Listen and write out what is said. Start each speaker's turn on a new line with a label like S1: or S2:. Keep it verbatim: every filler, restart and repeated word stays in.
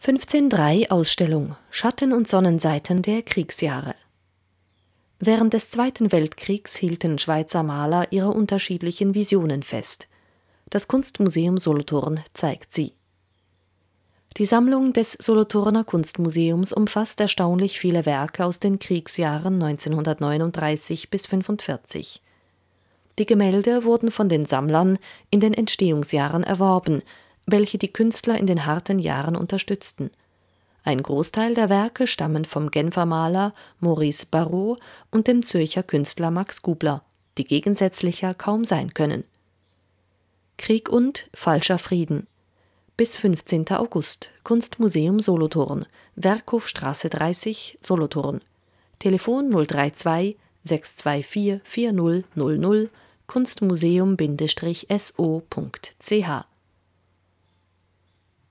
S1: fünfzehn Punkt drei Ausstellung Schatten und Sonnenseiten der Kriegsjahre. Während des Zweiten Weltkriegs hielten Schweizer Maler ihre unterschiedlichen Visionen fest. Das Kunstmuseum Solothurn zeigt sie. Die Sammlung des Solothurner Kunstmuseums umfasst erstaunlich viele Werke aus den Kriegsjahren neunzehnhundertneununddreißig bis fünfundvierzig. Die Gemälde wurden von den Sammlern in den Entstehungsjahren erworben, welche die Künstler in den harten Jahren unterstützten. Ein Großteil der Werke stammen vom Genfer Maler Maurice Barrault und dem Zürcher Künstler Max Gubler, die gegensätzlicher kaum sein können. Krieg und falscher Frieden. Bis fünfzehnten August, Kunstmuseum Solothurn, Werkhofstraße dreißig, Solothurn. Telefon null drei zwei sechs zwei vier vier null null null, kunstmuseum Bindestrich S O Punkt C H